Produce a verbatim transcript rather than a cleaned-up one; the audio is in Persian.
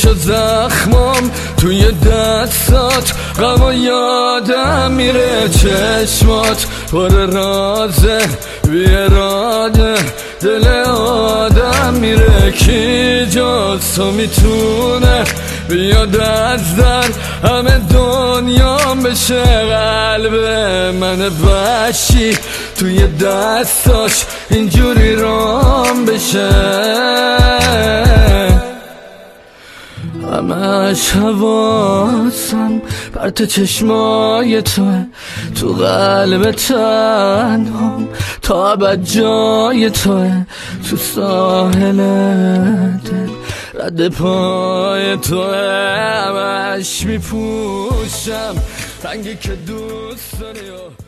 و زخمام توی دستات، غم و یادم میره چشمات پر رازه بی اراده دل آدم میره. کی جز تو میتونه بیاد از در همه دنیام بشه قلب من وحشی توی دستاش اینجوری رام بشه. همش حواسم پرت چشمای توه، تو قلب تنهام تا ابد جای توه، تو ساحل دل رد پای توه. همش میپوشم رنگی که دوست داری.